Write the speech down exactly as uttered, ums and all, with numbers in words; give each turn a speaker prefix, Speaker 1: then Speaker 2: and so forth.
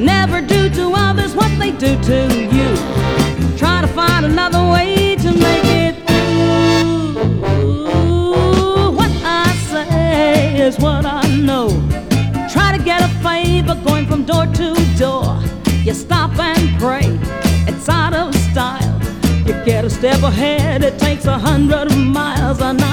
Speaker 1: Never do to others what they do to you. Try to find another way to make it through. What I say is what I know. Try to get a favor going from door to door. You stop and pray, it's out of style. You get a step ahead, it takes a hundred miles an hour.